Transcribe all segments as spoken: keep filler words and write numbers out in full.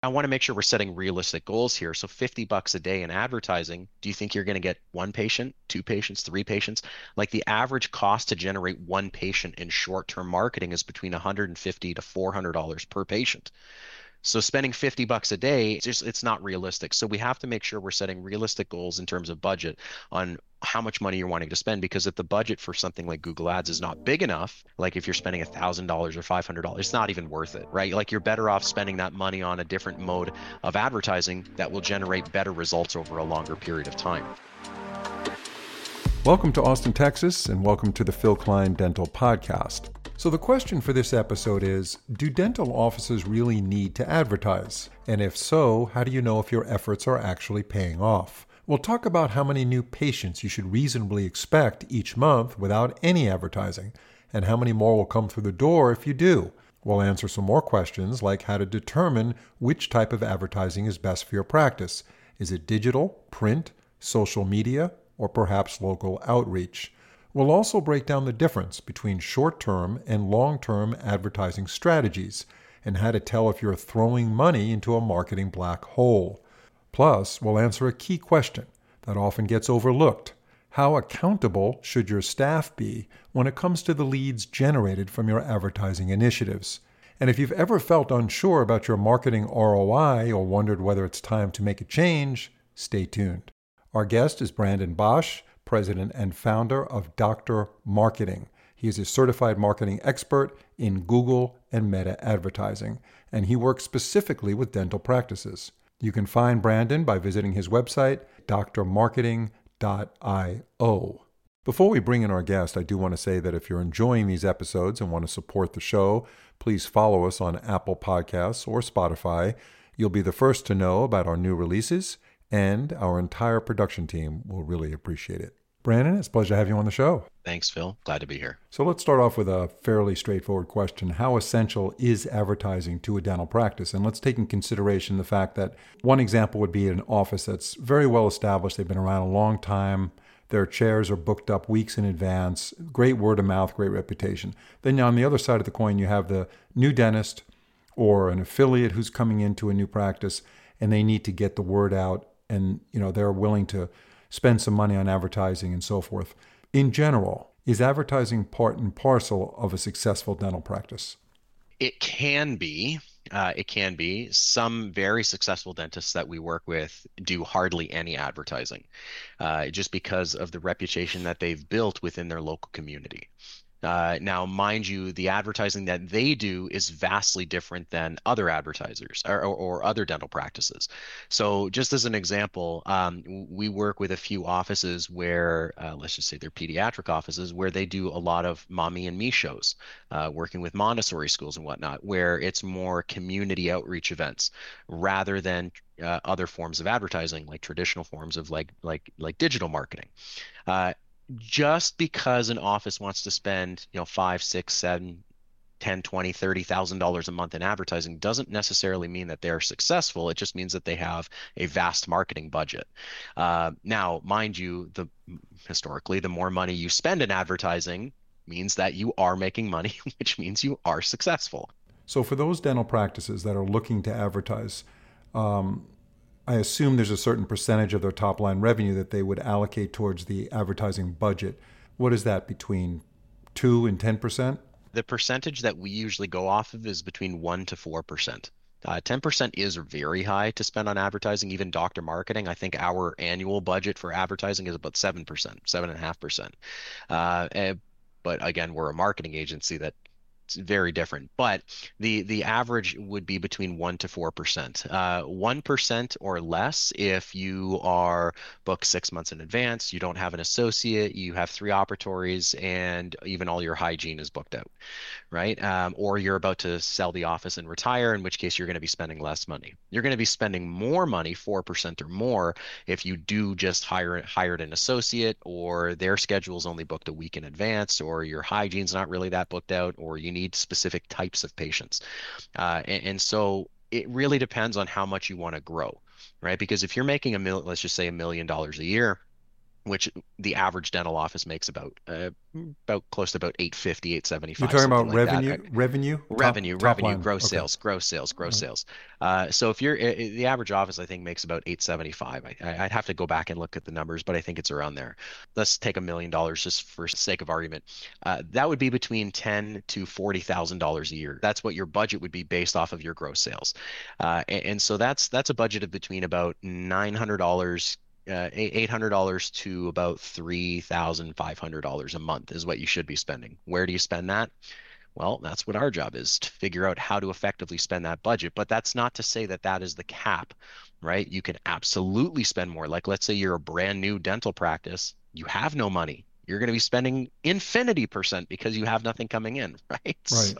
I want to make sure we're setting realistic goals here. So fifty bucks a day in advertising, do you think you're going to get one patient, two patients, three patients? Like the average cost to generate one patient in short-term marketing is between one hundred fifty to four hundred dollars per patient. So spending fifty bucks a day, it's just it's not realistic. So we have to make sure we're setting realistic goals in terms of budget on how much money you're wanting to spend. Because if the budget for something like Google Ads is not big enough, like if you're spending one thousand dollars or five hundred dollars, it's not even worth it, right? Like you're better off spending that money on a different mode of advertising that will generate better results over a longer period of time. Welcome to Austin, Texas, and welcome to the Phil Klein Dental Podcast. So the question for this episode is, do dental offices really need to advertise? And if so, how do you know if your efforts are actually paying off? We'll talk about how many new patients you should reasonably expect each month without any advertising, and how many more will come through the door if you do. We'll answer some more questions like how to determine which type of advertising is best for your practice. Is it digital, print, social media, or perhaps local outreach? We'll also break down the difference between short-term and long-term advertising strategies and how to tell if you're throwing money into a marketing black hole. Plus, we'll answer a key question that often gets overlooked. How accountable should your staff be when it comes to the leads generated from your advertising initiatives? And if you've ever felt unsure about your marketing R O I or wondered whether it's time to make a change, stay tuned. Our guest is Brandon Bosch, president and founder of Doctor Marketing. He is a certified marketing expert in Google and Meta advertising, and he works specifically with dental practices. You can find Brandon by visiting his website, d r marketing dot io. Before we bring in our guest, I do want to say that if you're enjoying these episodes and want to support the show, please follow us on Apple Podcasts or Spotify. You'll be the first to know about our new releases, and our entire production team will really appreciate it. Brandon, it's a pleasure to have you on the show. Thanks, Phil. Glad to be here. So let's start off with a fairly straightforward question. How essential is advertising to a dental practice? And let's take in consideration the fact that one example would be an office that's very well established. They've been around a long time. Their chairs are booked up weeks in advance. Great word of mouth, great reputation. Then on the other side of the coin, you have the new dentist or an affiliate who's coming into a new practice, and they need to get the word out. And, you know, they're willing to spend some money on advertising and so forth. In general, is advertising part and parcel of a successful dental practice? It can be. Uh, it can be. Some very successful dentists that we work with do hardly any advertising, uh, just because of the reputation that they've built within their local community. Uh, now, mind you, the advertising that they do is vastly different than other advertisers or, or, or other dental practices. So just as an example, um, we work with a few offices where, uh, let's just say they're pediatric offices, where they do a lot of mommy and me shows, uh, working with Montessori schools and whatnot, where it's more community outreach events rather than uh, other forms of advertising, like traditional forms of like like like digital marketing. Uh, just because an office wants to spend, you know, five, six, seven, ten, twenty, thirty thousand dollars a month in advertising doesn't necessarily mean that they're successful. It just means that they have a vast marketing budget. Uh, now, mind you, the historically, the more money you spend in advertising means that you are making money, which means you are successful. So for those dental practices that are looking to advertise, um, I assume there's a certain percentage of their top line revenue that they would allocate towards the advertising budget. What is that, between two and ten percent? The percentage that we usually go off of is between one to four percent. Uh, ten percent is very high to spend on advertising. Even Doctor Marketing, I think our annual budget for advertising is about seven percent, seven point five percent. Uh, eh, but again, we're a marketing agency that it's very different, but the the average would be between one to four percent. Uh, one percent or less if you are booked six months in advance, you don't have an associate, you have three operatories, and even all your hygiene is booked out, right? Um, or you're about to sell the office and retire, in which case you're going to be spending less money. You're going to be spending more money, four percent or more, if you do just hire hired an associate, or their schedule is only booked a week in advance, or your hygiene's not really that booked out, or you need specific types of patients. Uh, and, and so it really depends on how much you want to grow, right? Because if you're making a mil, let's just say a million dollars a year, which the average dental office makes about uh, about close to about eight fifty, eight You're seventy-five, talking something about like that. Uh, revenue, revenue, top Revenue, top revenue, line. gross Okay. sales, gross sales, gross Right. sales. Uh, so if you're i- i- the average office, I think makes about eight seventy-five. I, I- I'd have to go back and look at the numbers, but I think it's around there. Let's take a million dollars just for sake of argument. Uh, that would be between ten to forty thousand dollars a year. That's what your budget would be based off of your gross sales. Uh, and, and so that's that's a budget of between about nine hundred dollars uh, eight hundred dollars to about three thousand five hundred dollars a month is what you should be spending. Where do you spend that? Well, that's what our job is, to figure out how to effectively spend that budget. But that's not to say that that is the cap, right? You can absolutely spend more. Like, let's say you're a brand new dental practice, you have no money. You're going to be spending infinity percent because you have nothing coming in, right? Right. So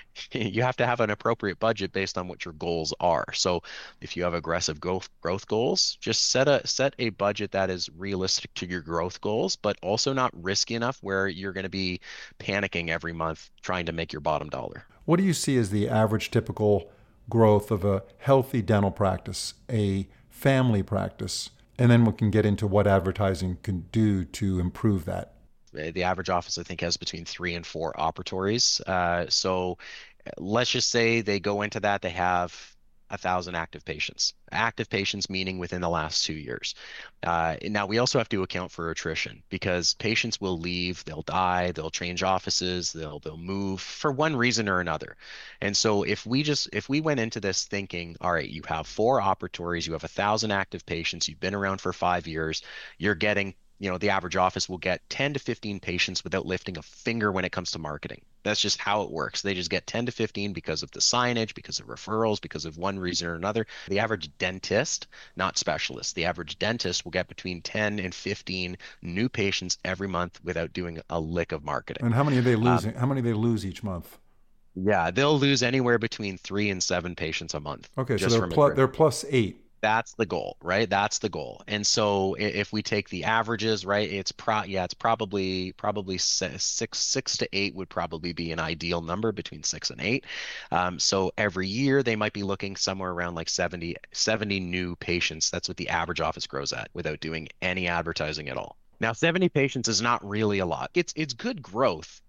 you have to have an appropriate budget based on what your goals are. So if you have aggressive growth growth goals, just set a set a budget that is realistic to your growth goals, but also not risky enough where you're going to be panicking every month trying to make your bottom dollar. What do you see as the average typical growth of a healthy dental practice, a family practice? And then we can get into what advertising can do to improve that. Uh, The average office, I think, has between three and four operatories. Uh, so uh, let's just say they go into that, they have a thousand active patients. Active patients meaning within the last two years. Uh, now we also have to account for attrition because patients will leave, they'll die, they'll change offices, they'll they'll move for one reason or another. And so if we just if we went into this thinking, all right, you have four operatories, you have a thousand active patients, you've been around for five years, you're getting you know, the average office will get ten to fifteen patients without lifting a finger when it comes to marketing. That's just how it works. They just get ten to fifteen because of the signage, because of referrals, because of one reason or another. The average dentist, not specialist, the average dentist will get between ten and fifteen new patients every month without doing a lick of marketing. And how many are they Um, losing? How many they lose each month? yeah, they'll lose anywhere between three and seven patients a month Okay, so just they're from plus they're attrition. plus eight. That's the goal, right? That's the goal. And so if we take the averages, right, it's pro yeah, it's probably probably six six to eight would probably be an ideal number between six and eight. Um, so every year they might be looking somewhere around like seventy seventy new patients. That's what the average office grows at without doing any advertising at all. Now, seventy patients is not really a lot. It's it's good growth,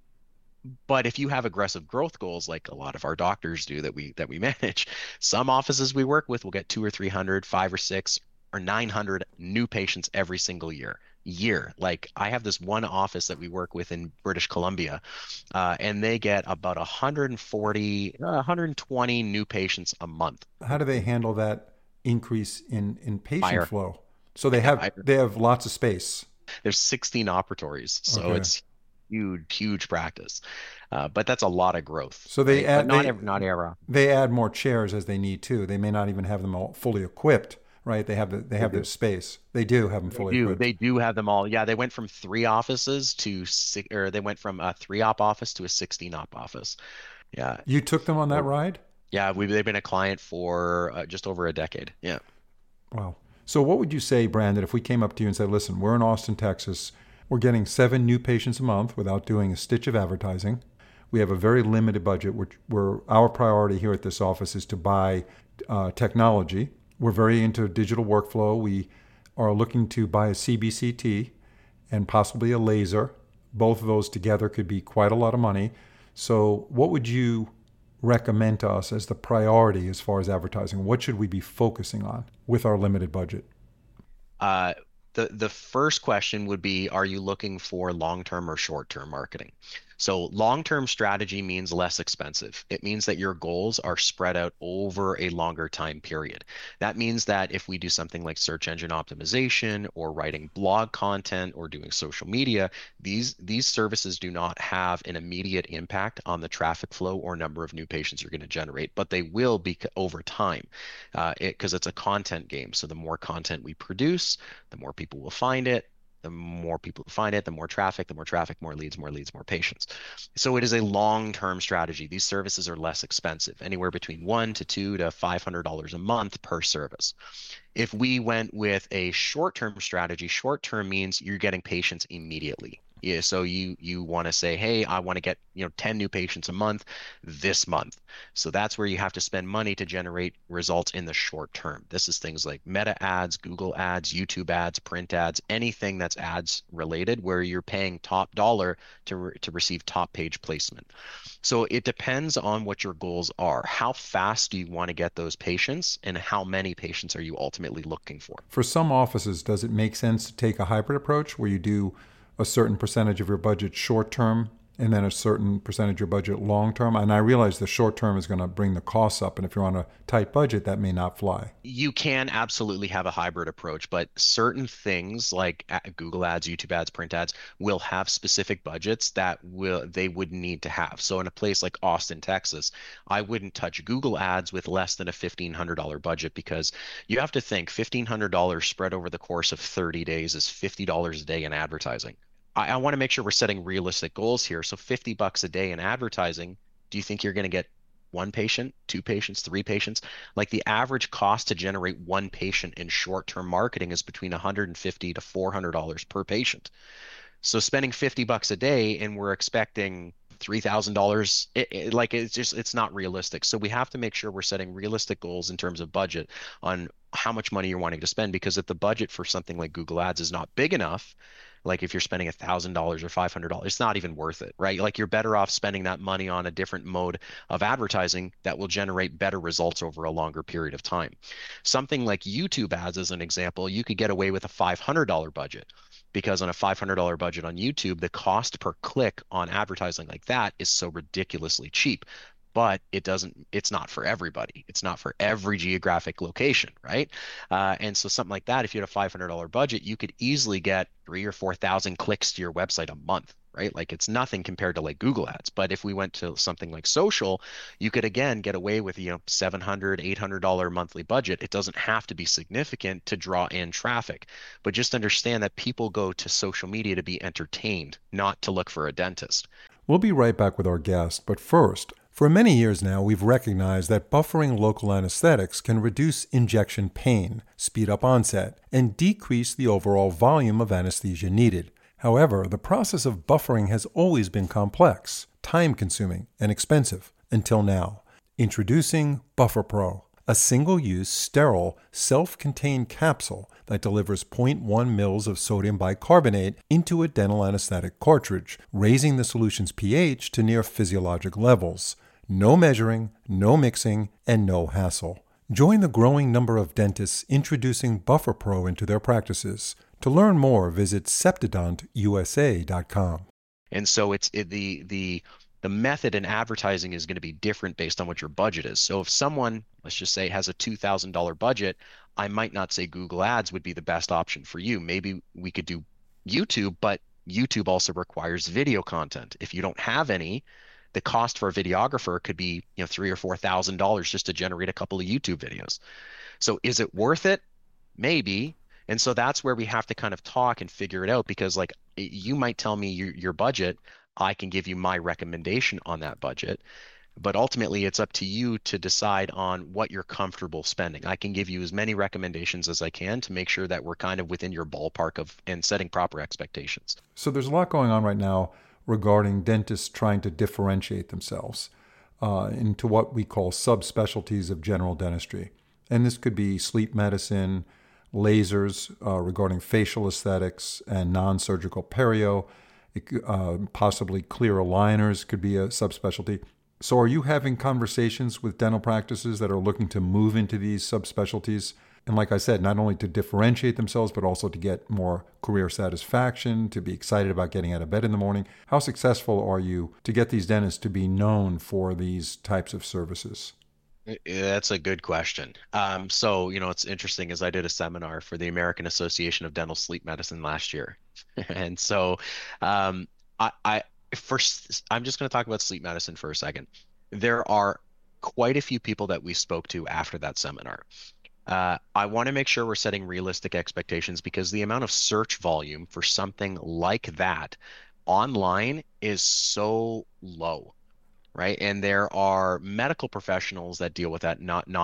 but if you have aggressive growth goals, like a lot of our doctors do that we that we manage, some offices we work with will get two or three hundred, five or six or nine hundred new patients every single year. Year. Like I have this one office that we work with in British Columbia, uh, and they get about one hundred forty, uh, one hundred twenty new patients a month. How do they handle that increase in in patient Fire. flow? So they have Fire. they have lots of space. There's sixteen operatories, so Okay. it's huge, huge practice. Uh, but that's a lot of growth, So they right? But add not they every, not every. they add more chairs as they need to. They may not even have them all fully equipped, right? They have the, they They have their do. space. They do have them They fully do. equipped. They do have them all. Yeah, they went from three offices to six, or they went from a three op office to a sixteen op office. Yeah. You took them on that So, ride? yeah, we've they've been a client for uh, just over a decade. Yeah. Wow. So what would you say, Brandon, if we came up to you and said, "Listen, we're in Austin, Texas. We're getting seven new patients a month without doing a stitch of advertising. We have a very limited budget, which we're, our priority here at this office is to buy uh, technology. We're very into digital workflow. We are looking to buy a C B C T and possibly a laser. Both of those together could be quite a lot of money. So what would you recommend to us as the priority as far as advertising? What should we be focusing on with our limited budget?" Uh, the the first question would be, are you looking for long-term or short-term marketing? So long-term strategy means less expensive. It means that your goals are spread out over a longer time period. That means that if we do something like search engine optimization or writing blog content or doing social media, these these services do not have an immediate impact on the traffic flow or number of new patients you're going to generate, but they will be over time, uh, it, because it's a content game. So the more content we produce, the more people will find it. The more people find it, the more traffic, the more traffic, more leads, more leads, more patients. So it is a long-term strategy. These services are less expensive, anywhere between one to two to five hundred dollars a month per service. If we went with a short-term strategy, short-term means you're getting patients immediately. Yeah, so you you want to say, hey, I want to get, you know, ten new patients a month this month. So that's where you have to spend money to generate results in the short term. This is things like Meta ads, Google ads, YouTube ads, print ads, anything that's ads related where you're paying top dollar to re to receive top page placement. So it depends on what your goals are. How fast do you want to get those patients, and how many patients are you ultimately looking for? For some offices, does it make sense to take a hybrid approach where you do a certain percentage of your budget short term and then a certain percentage of your budget long term? And I realize the short term is going to bring the costs up. And if you're on a tight budget, that may not fly. You can absolutely have a hybrid approach, but certain things like uh, Google ads, YouTube ads, print ads will have specific budgets that will they would need to have. So in a place like Austin, Texas, I wouldn't touch Google ads with less than a fifteen hundred dollars budget, because you have to think fifteen hundred dollars spread over the course of thirty days is fifty dollars a day in advertising. I, I want to make sure we're setting realistic goals here. So fifty bucks a day in advertising, do you think you're going to get one patient, two patients, three patients? Like the average cost to generate one patient in short-term marketing is between one hundred fifty to four hundred dollars per patient. So spending fifty bucks a day and we're expecting three thousand dollars, it, it, like it's just it's not realistic. So we have to make sure we're setting realistic goals in terms of budget on how much money you're wanting to spend, because if the budget for something like Google Ads is not big enough, like if you're spending a thousand dollars or five hundred dollars, it's not even worth it, right? Like you're better off spending that money on a different mode of advertising that will generate better results over a longer period of time. Something like YouTube ads, as an example, you could get away with a five hundred dollars budget, because on a five hundred dollars budget on YouTube, the cost per click on advertising like that is so ridiculously cheap. But it doesn't, it's not for everybody. It's not for every geographic location, right? Uh, and so something like that, if you had a five hundred dollars budget, you could easily get three or four thousand clicks to your website a month, right? Like it's nothing compared to like Google ads. But if we went to something like social, you could again get away with, you know, seven hundred dollars, eight hundred dollars monthly budget. It doesn't have to be significant to draw in traffic, but just understand that people go to social media to be entertained, not to look for a dentist. We'll be right back with our guest, but first, for many years now, we've recognized that buffering local anesthetics can reduce injection pain, speed up onset, and decrease the overall volume of anesthesia needed. However, the process of buffering has always been complex, time-consuming, and expensive, until now. Introducing BufferPro, a single-use, sterile, self-contained capsule that delivers zero point one mils of sodium bicarbonate into a dental anesthetic cartridge, raising the solution's pH to near physiologic levels. No measuring, no mixing, and no hassle. Join the growing number of dentists introducing BufferPro into their practices. To learn more, visit septodont U S A dot com. And so it's it, the the the method in advertising is going to be different based on what your budget is. So if someone, let's just say, has a two thousand dollars budget, I might not say Google Ads would be the best option for you. Maybe we could do YouTube, but YouTube also requires video content. If you don't have any, the cost for a videographer could be, you know, three or four thousand dollars just to generate a couple of YouTube videos. So is it worth it? Maybe. And so that's where we have to kind of talk and figure it out, because like you might tell me your, your budget, I can give you my recommendation on that budget, but ultimately it's up to you to decide on what you're comfortable spending. I can give you as many recommendations as I can to make sure that we're kind of within your ballpark of and setting proper expectations. So there's a lot going on right now regarding dentists trying to differentiate themselves uh, into what we call subspecialties of general dentistry. And this could be sleep medicine, lasers uh, regarding facial aesthetics, and non-surgical perio. It, uh, possibly clear aligners could be a subspecialty. So are you having conversations with dental practices that are looking to move into these subspecialties? And like I said, not only to differentiate themselves, but also to get more career satisfaction, to be excited about getting out of bed in the morning. How successful are you to get these dentists to be known for these types of services? That's a good question. Um, so, you know, it's interesting is I did a seminar for the American Association of Dental Sleep Medicine last year. And so um, I, I first, I'm just going to talk about sleep medicine for a second. There are quite a few people that we spoke to after that seminar. Uh, I want to make sure we're setting realistic expectations, because the amount of search volume for something like that online is so low, right? And there are medical professionals that deal with that, not not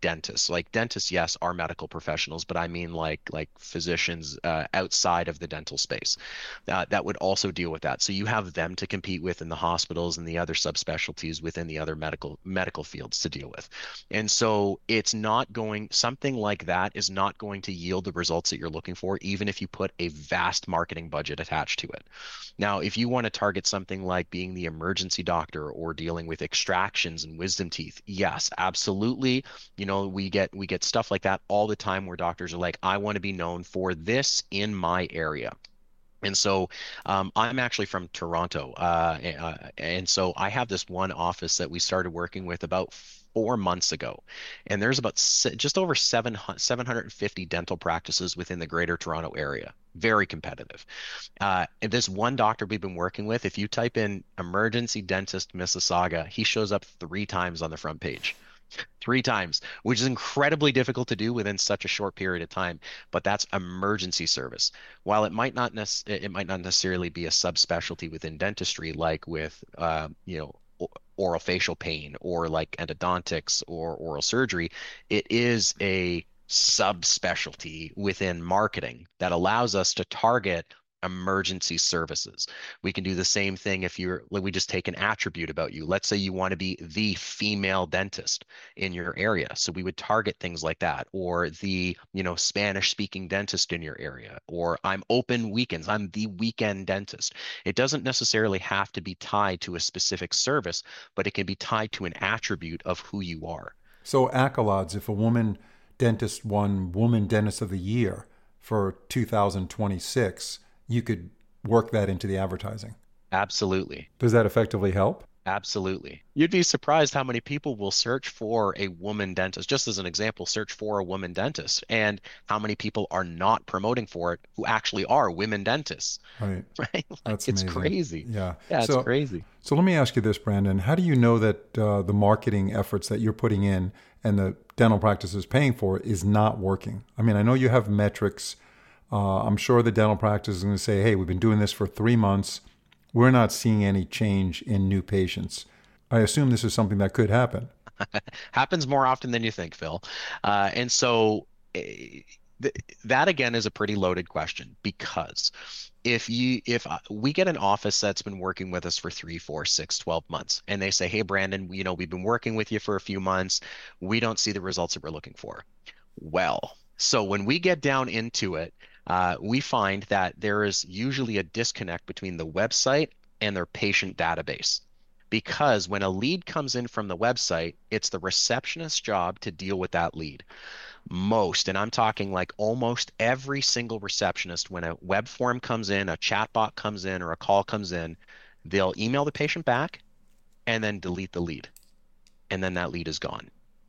dentists. Like dentists, yes, are medical professionals, but I mean like like physicians uh, outside of the dental space uh, that would also deal with that. So you have them to compete with in the hospitals and the other subspecialties within the other medical medical fields to deal with. And so it's not going, something like that is not going to yield the results that you're looking for, even if you put a vast marketing budget attached to it. Now, if you want to target something like being the emergency doctor or dealing with extractions and wisdom teeth, yes, absolutely. You know, we get we get stuff like that all the time where doctors are like, I want to be known for this in my area. And so um, I'm actually from Toronto. Uh, uh, and so I have this one office that we started working with about four months ago. And there's about se- just over seven, seven hundred fifty dental practices within the greater Toronto area. Very competitive. Uh, and this one doctor we've been working with, if you type in emergency dentist Mississauga, he shows up three times on the front page. Three times, which is incredibly difficult to do within such a short period of time. But that's emergency service. While it might not nec- it might not necessarily be a subspecialty within dentistry, like with uh, you know o- oral facial pain or like endodontics or oral surgery, it is a subspecialty within marketing that allows us to target emergency services. We can do the same thing if you're, like, we just take an attribute about you. Let's say you want to be the female dentist in your area. So we would target things like that, or the, you know, Spanish speaking dentist in your area, or I'm open weekends. I'm the weekend dentist. It doesn't necessarily have to be tied to a specific service, but it can be tied to an attribute of who you are. So accolades, if a woman dentist won Woman Dentist of the Year for two thousand twenty-six, you could work that into the advertising. Absolutely. Does that effectively help? Absolutely. You'd be surprised how many people will search for a woman dentist. Just as an example, search for a woman dentist, and how many people are not promoting for it who actually are women dentists. Right. Right? Like, That's it's amazing. crazy. Yeah. Yeah, it's So, crazy. so let me ask you this, Brandon. How do you know that uh, the marketing efforts that you're putting in and the dental practice is paying for is not working? I mean, I know you have metrics. Uh, I'm sure the dental practice is going to say, hey, we've been doing this for three months. We're not seeing any change in new patients. I assume this is something that could happen. Happens more often than you think, Phil. Uh, and so eh, th that again is a pretty loaded question, because if you if uh, we get an office that's been working with us for three, four, six, twelve months, and they say, hey, Brandon, you know, we've been working with you for a few months. We don't see the results that we're looking for. Well, so when we get down into it, uh, we find that there is usually a disconnect between the website and their patient database. Because when a lead comes in from the website, it's the receptionist's job to deal with that lead. Most, and I'm talking like almost every single receptionist, when a web form comes in, a chatbot comes in, or a call comes in, they'll email the patient back and then delete the lead. And then that lead is gone.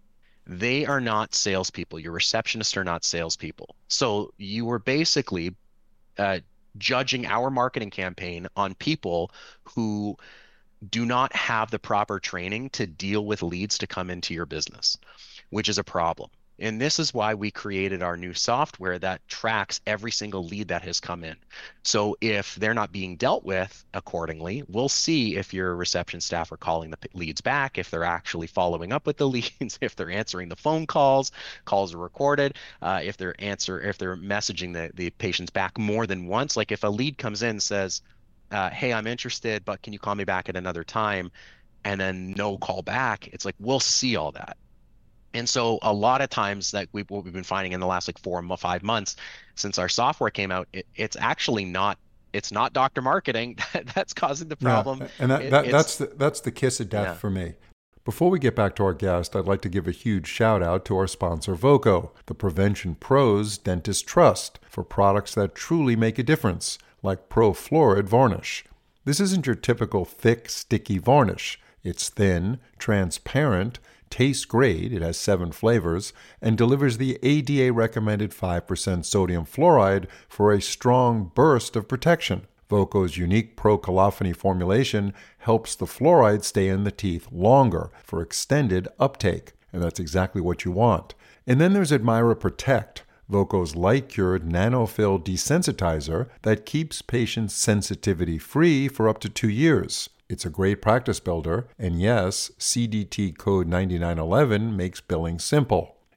They are not salespeople. Your receptionists are not salespeople. So you were basically uh, judging our marketing campaign on people who do not have the proper training to deal with leads to come into your business, which is a problem. And this is why we created our new software that tracks every single lead that has come in. So if they're not being dealt with accordingly, we'll see if your reception staff are calling the leads back, if they're actually following up with the leads, if they're answering the phone calls, calls are recorded, uh, if they're answer, if they're messaging the, the patients back more than once. Like if a lead comes in and says, uh, hey, I'm interested, but can you call me back at another time? And then no call back. It's like, we'll see all that. And so a lot of times that we what we've been finding in the last like four or five months since our software came out, it, it's actually not it's not doctor marketing that, that's causing the problem. Yeah, and that, It, that it's that's the, that's the kiss of death yeah. for me. Before we get back to our guest, I'd like to give a huge shout out to our sponsor, Voco, the Prevention Pros Dentist Trust, for products that truly make a difference, like Pro Fluoride Varnish. This isn't your typical thick, sticky varnish. It's thin, transparent, tastes great, it has seven flavors, and delivers the A D A-recommended five percent sodium fluoride for a strong burst of protection. Voco's unique pro-colophony formulation helps the fluoride stay in the teeth longer for extended uptake, and that's exactly what you want. And then there's Admira Protect, Voco's light-cured nanofill desensitizer that keeps patients sensitivity-free for up to two years. It's a great practice builder, and yes, C D T code ninety-nine eleven makes billing simple.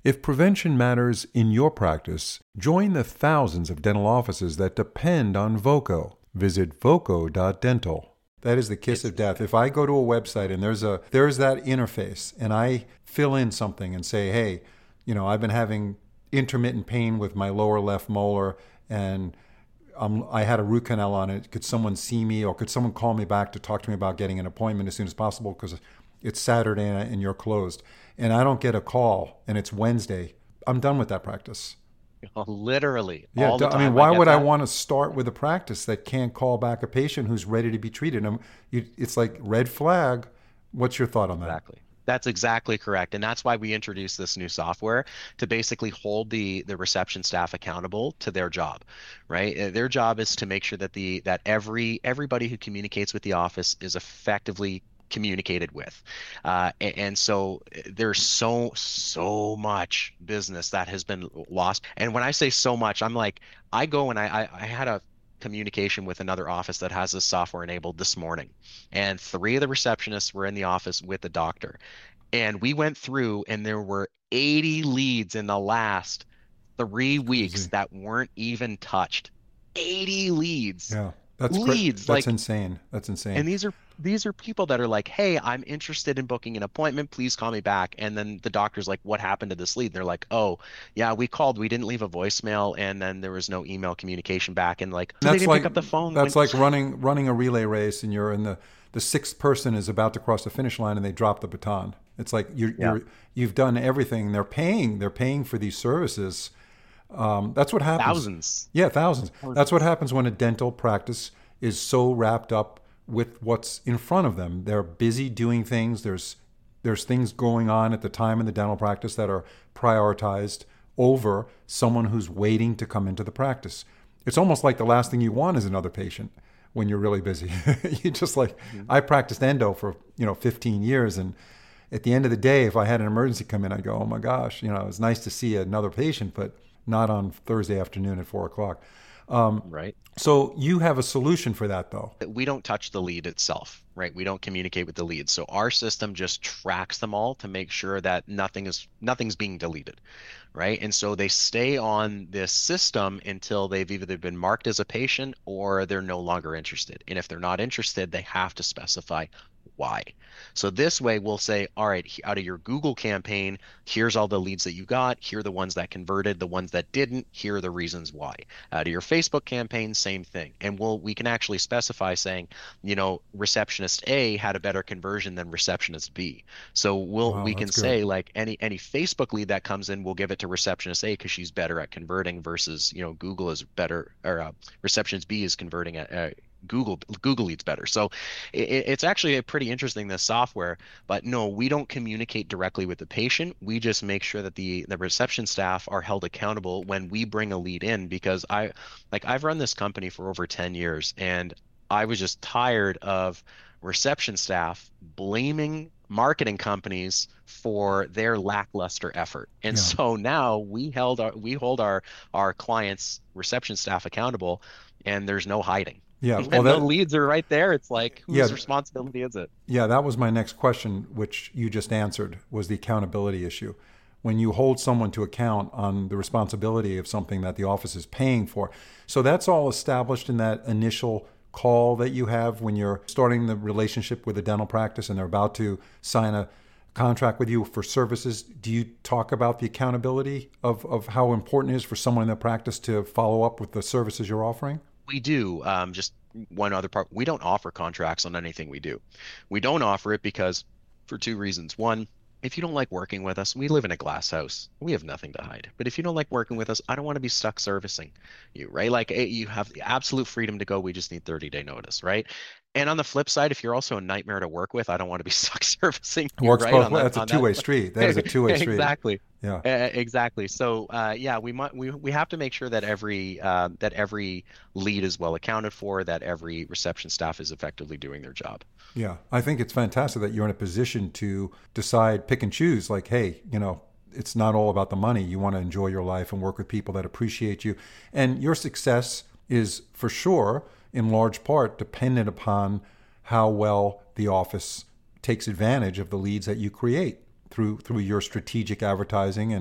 If prevention matters in your practice, join the thousands of dental offices that depend on Voco. Visit voco dot dental. That is the kiss of death. If I go to a website and there's a there's that interface and I fill in something and say, hey, you know, I've been having intermittent pain with my lower left molar and um, I had a root canal on it. Could someone see me, or could someone call me back to talk to me about getting an appointment as soon as possible because it's Saturday and you're closed? And I don't get a call and it's Wednesday. I'm done with that practice. Literally. Yeah, all the I time. mean, why I would that. I want to start with a practice that can't call back a patient who's ready to be treated? And it's like red flag. What's your thought on that? Exactly. That's exactly correct. And that's why we introduced this new software to basically hold the the reception staff accountable to their job, right? Their job is to make sure that the that every everybody who communicates with the office is effectively communicated with. Uh, and, and so there's so, so much business that has been lost. And when I say so much, I'm like, I go and I, I, I had a communication with another office that has this software enabled this morning. And three of the receptionists were in the office with the doctor. And we went through and there were eighty leads in the last three weeks that weren't even touched. eighty leads. Yeah. That's leads. Cra- that's like, insane. That's insane. And these are these are people that are like, hey, I'm interested in booking an appointment. Please call me back. And then the doctor's like, what happened to this lead? And they're like, oh, yeah, we called. We didn't leave a voicemail. And then there was no email communication back. And like, so they didn't like, pick up the phone. That's when- like running running a relay race and you're in the, the sixth person is about to cross the finish line and they drop the baton. It's like you're, yeah. you're, you've done everything. They're paying. They're paying for these services. Um, that's what happens. Thousands. Yeah, thousands. thousands. That's what happens when a dental practice is so wrapped up with what's in front of them. They're busy doing things. There's there's things going on at the time in the dental practice that are prioritized over someone who's waiting to come into the practice. It's almost like the last thing you want is another patient when you're really busy. You just like, mm-hmm. I practiced endo for, you know, fifteen years. And at the end of the day, if I had an emergency come in, I'd go, oh my gosh, you know, it's nice to see another patient, but not on Thursday afternoon at four o'clock. Um, right. So you have a solution for that, though. We don't touch the lead itself, right? We don't communicate with the lead. So our system just tracks them all to make sure that nothing is nothing's being deleted, right? And so they stay on this system until they've either been marked as a patient or they're no longer interested. And if they're not interested, they have to specify why. So this way we'll say, all right, out of your Google campaign, here's all the leads that you got. Here are the ones that converted, the ones that didn't. Here are the reasons why. Out of your Facebook campaign, same thing. And we'll we can actually specify saying, you know, receptionist A had a better conversion than receptionist B. So we'll wow, we can good. say like any any Facebook lead that comes in, we'll give it to receptionist A because she's better at converting versus, you know, Google is better, or uh, receptionist B is converting at uh, Google Google leads better. So it, it's actually a pretty interesting, this software, but no, we don't communicate directly with the patient. We just make sure that the the reception staff are held accountable when we bring a lead in, because I like I've run this company for over ten years and I was just tired of reception staff blaming marketing companies for their lackluster effort. And yeah. so now we held our we hold our our clients' reception staff accountable, and there's no hiding. Yeah, well, well, the that, leads are right there. It's like, whose yeah, responsibility is it? Yeah, that was my next question, which you just answered, was the accountability issue. When you hold someone to account on the responsibility of something that the office is paying for. So that's all established in that initial call that you have when you're starting the relationship with a dental practice and they're about to sign a contract with you for services. Do you talk about the accountability of, of how important it is for someone in the practice to follow up with the services you're offering? We do. Um, just one other part. We don't offer contracts on anything we do. We don't offer it because for two reasons. One, if you don't like working with us, we live in a glass house. We have nothing to hide. But if you don't like working with us, I don't want to be stuck servicing you, right? Like you have the absolute freedom to go. We just need thirty day notice, right? And on the flip side, if you're also a nightmare to work with, I don't want to be stuck servicing you, Works right? both on ways. that, That's a two-way that. street. That is a two-way street. Exactly. Yeah. Uh, exactly. So uh, yeah, we might we we have to make sure that every uh, that every lead is well accounted for, that every reception staff is effectively doing their job. Yeah, I think it's fantastic that you're in a position to decide, pick and choose. Like, hey, you know, it's not all about the money. You want to enjoy your life and work with people that appreciate you, and your success is for sure in large part dependent upon how well the office takes advantage of the leads that you create through through your strategic advertising and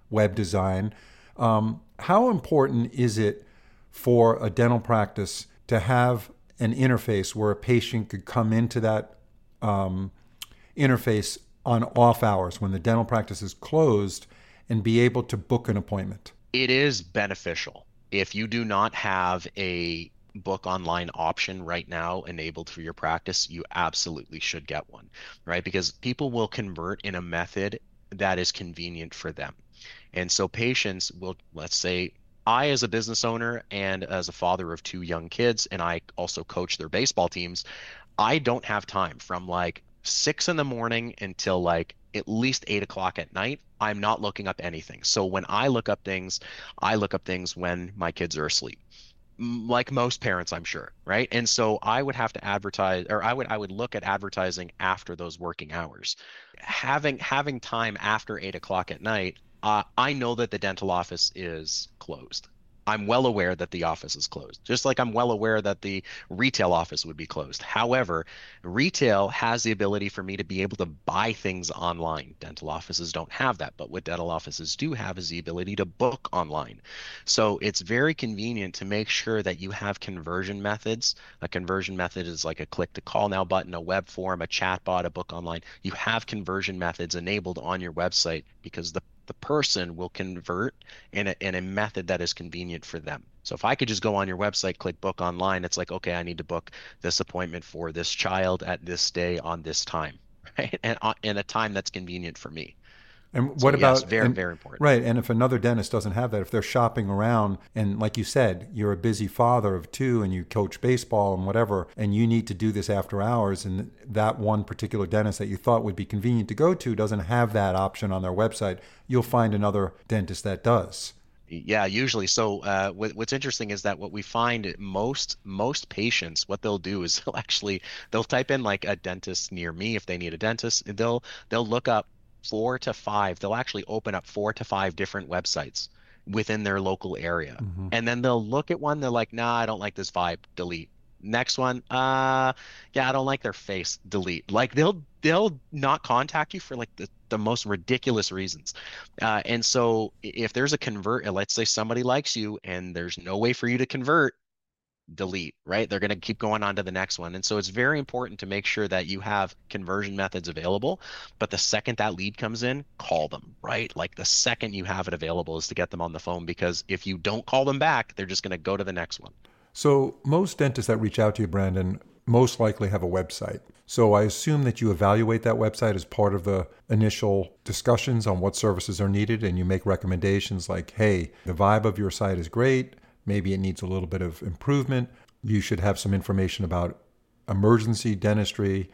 web design. Um, how important is it for a dental practice to have an interface where a patient could come into that um, interface on off hours when the dental practice is closed and be able to book an appointment? It is beneficial. If you do not have a book online option right now enabled for your practice, you absolutely should get one, right? Because people will convert in a method that is convenient for them. And so patients will, let's say, I, as a business owner and as a father of two young kids, and I also coach their baseball teams, I don't have time from like six in the morning until like at least eight o'clock at night. I'm not looking up anything. So when I look up things, I look up things when my kids are asleep, like most parents, I'm sure, right? And so I would have to advertise, or I would I would look at advertising after those working hours. Having having time after eight o'clock at night, uh, I know that the dental office is closed. I'm well aware that the office is closed, just like I'm well aware that the retail office would be closed. However, retail has the ability for me to be able to buy things online. Dental offices don't have that, but what dental offices do have is the ability to book online. So it's very convenient to make sure that you have conversion methods. A conversion method is like a click to call now button, a web form, a chat bot, a book online. You have conversion methods enabled on your website because the the person will convert in a, in a method that is convenient for them. So if I could just go on your website, click book online, it's like, okay, I need to book this appointment for this child at this day on this time, right? And uh, in a time that's convenient for me. And So what yes, about, very, and, very important. right, and if another dentist doesn't have that, if they're shopping around and like you said, you're a busy father of two and you coach baseball and whatever, and you need to do this after hours, and that one particular dentist that you thought would be convenient to go to doesn't have that option on their website, you'll find another dentist that does. Yeah, usually. So uh, what, what's interesting is that what we find most most patients, what they'll do is they'll actually they'll type in like a dentist near me if they need a dentist. And they'll they'll look up four to five. They'll actually open up four to five different websites within their local area, Mm-hmm. and then they'll look at one. They're like, nah, I don't like this vibe. Delete. Next one, uh, yeah, I don't like their face. Delete. Like they'll they'll not contact you for like the the most ridiculous reasons. Uh, and so if there's a convert, let's say somebody likes you and there's no way for you to convert, delete, right? They're going to keep going on to the next one. And so it's very important to make sure that you have conversion methods available. But the second that lead comes in, call them, right? Like the second you have it available is to get them on the phone, because if you don't call them back, they're just going to go to the next one. So most dentists that reach out to you, Brandon, most likely have a website. So I assume that you evaluate that website as part of the initial discussions on what services are needed, and you make recommendations like, hey, the vibe of your site is great. Maybe it needs a little bit of improvement. You should have some information about emergency dentistry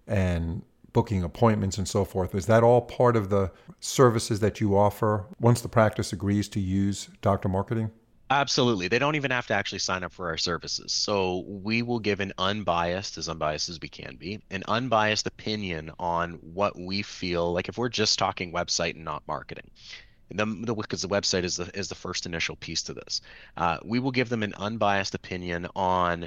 and booking appointments and so forth. Is that all part of the services that you offer once the practice agrees to use Doctor Marketing? Absolutely. They don't even have to actually sign up for our services. So we will give an unbiased, as unbiased as we can be, an unbiased opinion on what we feel like if we're just talking website and not marketing. The, the because the website is the is the first initial piece to this. Uh, we will give them an unbiased opinion on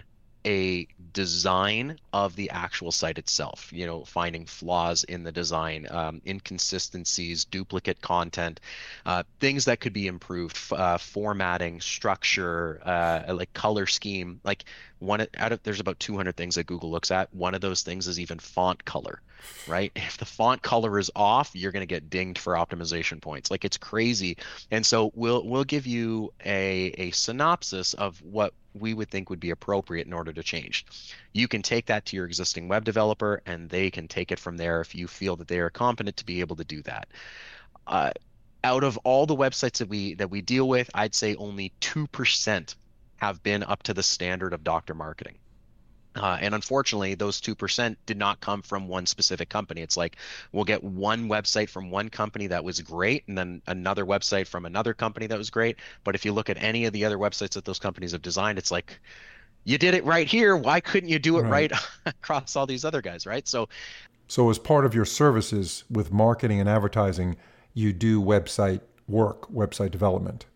a design of the actual site itself, you know, finding flaws in the design, um, inconsistencies, duplicate content, uh, things that could be improved, uh, formatting, structure, uh, like color scheme. Like one out of there's about two hundred things that Google looks at. One of those things is even font color, right? If the font color is off, you're going to get dinged for optimization points. Like it's crazy. And so we'll we'll give you a a synopsis of what we would think would be appropriate in order to change. You can take that to your existing web developer and they can take it from there if you feel that they are competent to be able to do that. Uh, out of all the websites that we that we deal with, I'd say only two percent have been up to the standard of Doctor Marketing. Uh, and unfortunately, those two percent did not come from one specific company. It's like we'll get one website from one company that was great, and then another website from another company that was great. But if you look at any of the other websites that those companies have designed, it's like, you did it right here. Why couldn't you do it Right. right across all these other guys, right? So So as part of your services with marketing and advertising, you do website work, website development.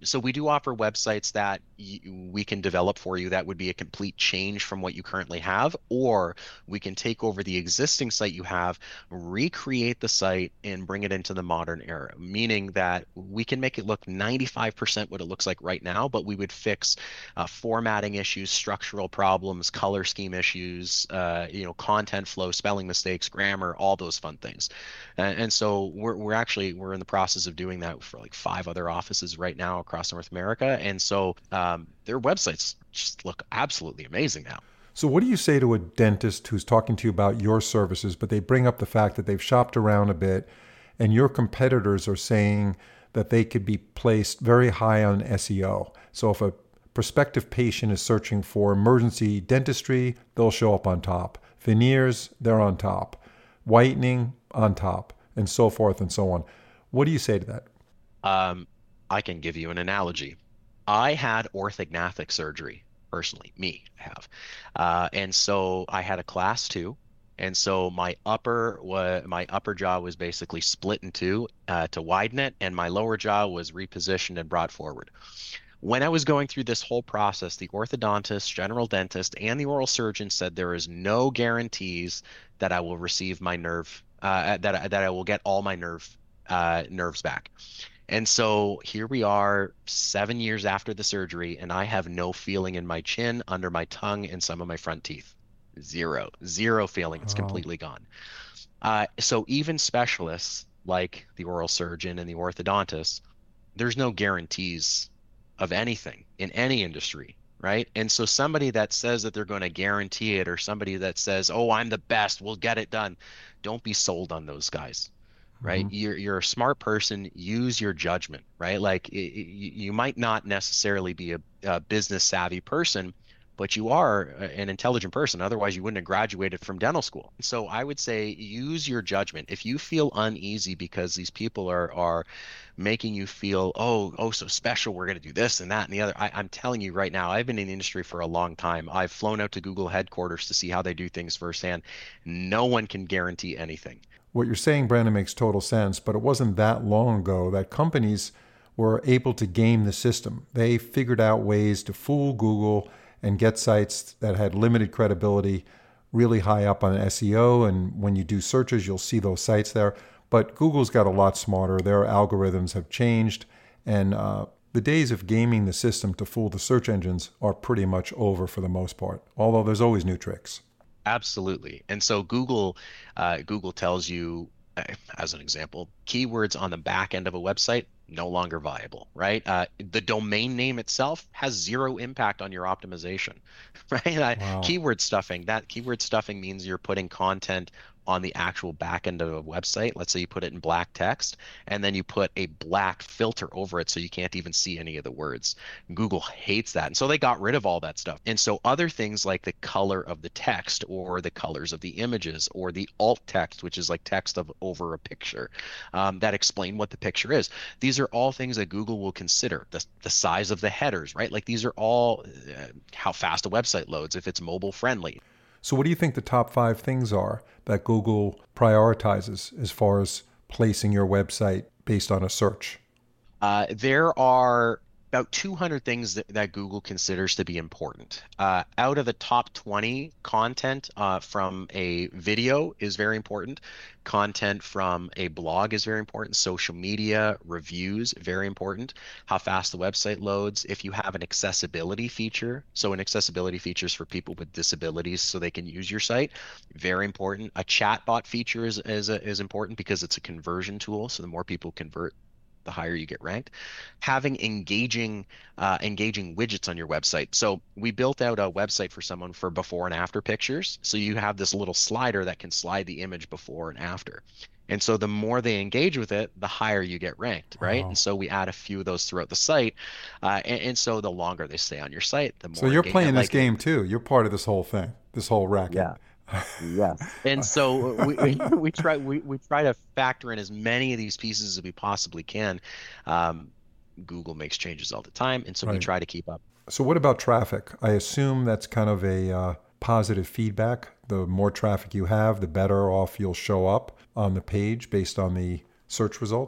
So we do offer websites that y we can develop for you that would be a complete change from what you currently have, or we can take over the existing site you have, recreate the site, and bring it into the modern era, meaning that we can make it look ninety-five percent what it looks like right now, but we would fix uh, formatting issues, structural problems, color scheme issues, uh, you know, content flow, spelling mistakes, grammar, all those fun things. And, and so we're, we're actually we're in the process of doing that for like five other offices right now across North America. And so um, their websites just look absolutely amazing now. So what do you say to a dentist who's talking to you about your services, but they bring up the fact that they've shopped around a bit and your competitors are saying that they could be placed very high on S E O? So if a prospective patient is searching for emergency dentistry, they'll show up on top. Veneers, they're on top. Whitening, on top, and so forth and so on. What do you say to that? Um, I can give you an analogy. I had orthognathic surgery personally, me I have, uh, and so I had a class two, and so my upper was my upper jaw was basically split in two uh, to widen it, and my lower jaw was repositioned and brought forward. When I was going through this whole process, the orthodontist, general dentist, and the oral surgeon said there is no guarantees that I will receive my nerve, uh, that that I will get all my nerve uh, nerves back. And so here we are, seven years after the surgery, and I have no feeling in my chin, under my tongue, and some of my front teeth. Zero, zero feeling. It's Oh. completely gone. Uh, so even specialists like the oral surgeon and the orthodontist, there's no guarantees of anything in any industry, right? And so somebody that says that they're going to guarantee it, or somebody that says, "Oh, I'm the best, we'll get it done," don't be sold on those guys, right? Mm-hmm. You're you're a smart person, use your judgment, right? Like it, it, you might not necessarily be a, a business savvy person, but you are an intelligent person. Otherwise, you wouldn't have graduated from dental school. So I would say use your judgment. If you feel uneasy because these people are are making you feel, oh, oh, so special, we're going to do this and that and the other. I, I'm telling you right now, I've been in the industry for a long time. I've flown out to Google headquarters to see how they do things firsthand. No one can guarantee anything. What you're saying, Brandon, makes total sense, but it wasn't that long ago that companies were able to game the system. They figured out ways to fool Google and get sites that had limited credibility really high up on S E O. And when you do searches, you'll see those sites there. But Google's got a lot smarter. Their algorithms have changed. And uh, the days of gaming the system to fool the search engines are pretty much over for the most part, although there's always new tricks. Absolutely. And so Google, uh, Google tells you, uh, as an example, keywords on the back end of a website no longer viable, right? Uh, the domain name itself has zero impact on your optimization, right? Uh, Wow. keyword stuffing, that keyword stuffing means you're putting content on the actual back end of a website. Let's say you put it in black text, and then you put a black filter over it so you can't even see any of the words. Google hates that. And so they got rid of all that stuff. And so other things like the color of the text, or the colors of the images, or the alt text, which is like text of over a picture, um, that explain what the picture is. These are all things that Google will consider. The, the size of the headers, right? Like these are all uh, how fast a website loads, if it's mobile friendly. So, what do you think the top five things are that Google prioritizes as far as placing your website based on a search? Uh, there are about two hundred things that, that Google considers to be important. Uh, out of the top twenty, content uh, from a video is very important. Content from a blog is very important. Social media, reviews, very important. How fast the website loads. If you have an accessibility feature, so an accessibility feature is for people with disabilities so they can use your site, very important. A chatbot feature is, is, is important because it's a conversion tool. So the more people convert, the higher you get ranked. Having engaging uh, engaging widgets on your website. So we built out a website for someone for before and after pictures. So you have this little slider that can slide the image before and after. And so the more they engage with it, the higher you get ranked, right? And Wow. so we add a few of those throughout the site. Uh, and, and so the longer they stay on your site, the So more you're engagement. playing this Like, game too. You're part of this whole thing, this whole racket. yeah. Yes. And so we, we we try we, we try to factor in as many of these pieces as we possibly can. Um, Google makes changes all the time, and so we Right. try to keep up. So what about traffic? I assume that's kind of a uh, positive feedback. The more traffic you have, the better off you'll show up on the page based on the search results.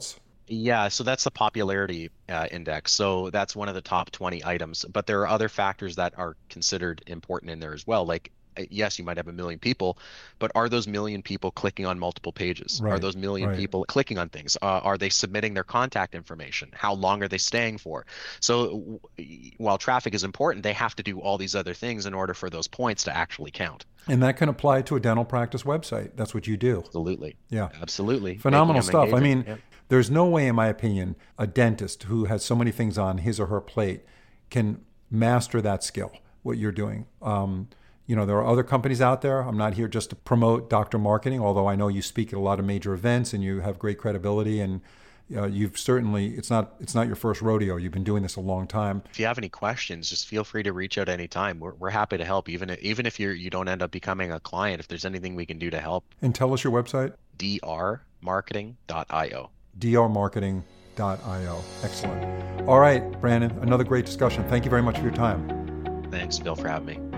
Yeah, so that's the popularity uh, index. So that's one of the top twenty items. But there are other factors that are considered important in there as well. Like, uh, yes, you might have a million people, but are those million people clicking on multiple pages? Are Right, those million right. people clicking on things? Uh, are they submitting their contact information? How long are they staying for? So w- while traffic is important, they have to do all these other things in order for those points to actually count. And that can apply to a dental practice website. That's what you do. Absolutely. Yeah. Absolutely. Making Phenomenal them stuff. I engaging. mean, Yeah. there's no way, in my opinion, a dentist who has so many things on his or her plate can master that skill, what you're doing. Um, you know, there are other companies out there. I'm not here just to promote doctor marketing, although I know you speak at a lot of major events and you have great credibility, and uh, you've certainly, it's not it's not your first rodeo. You've been doing this a long time. If you have any questions, just feel free to reach out anytime. We're we're happy to help, even if, even if you're you don't end up becoming a client. If there's anything we can do to help, And tell us your website, d r marketing dot i o. d r marketing dot i o. Excellent. All right, Brandon, another great discussion. Thank you very much for your time. Thanks, Bill, for having me.